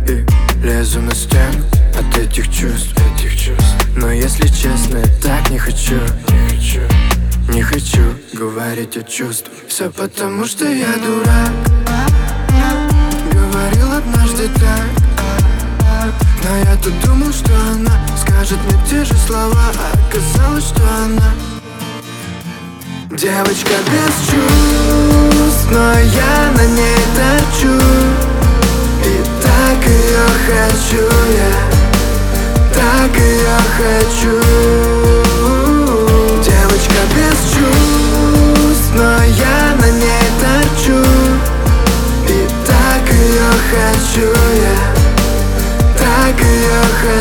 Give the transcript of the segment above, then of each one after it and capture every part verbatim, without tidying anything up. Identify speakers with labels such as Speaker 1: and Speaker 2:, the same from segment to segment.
Speaker 1: И лезу на стену от этих чувств, этих чувств. Но если честно, я так не хочу, не хочу, не хочу говорить о чувствах. Все потому, что я дурак. Говорил однажды так, но я тут думал, что она скажет мне те же слова, а оказалось, что она девочка без чувств, но я на ней торчу. И так ее хочу я, так ее хочу. Девочка без чувств, но я на ней торчу. И так ее хочу я, так ее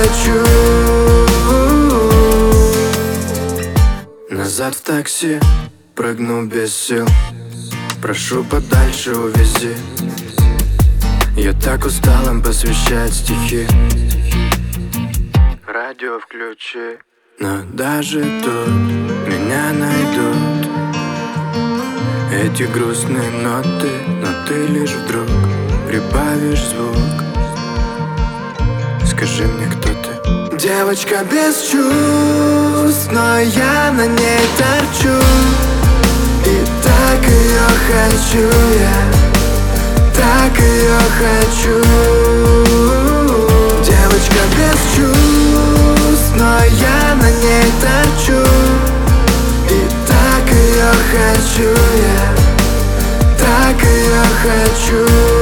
Speaker 1: хочу. Назад в такси прыгну без сил. Прошу подальше увези. Я так устал им посвящать стихи. Радио включи. Но даже тут меня найдут эти грустные ноты. Но ты лишь вдруг прибавишь звук. Скажи мне, кто ты? Девочка без чувств, но я на ней торчу. И так ее хочу я, так ее хочу. Девочка без чувств, но я на ней торчу. И так ее хочу я, так ее хочу.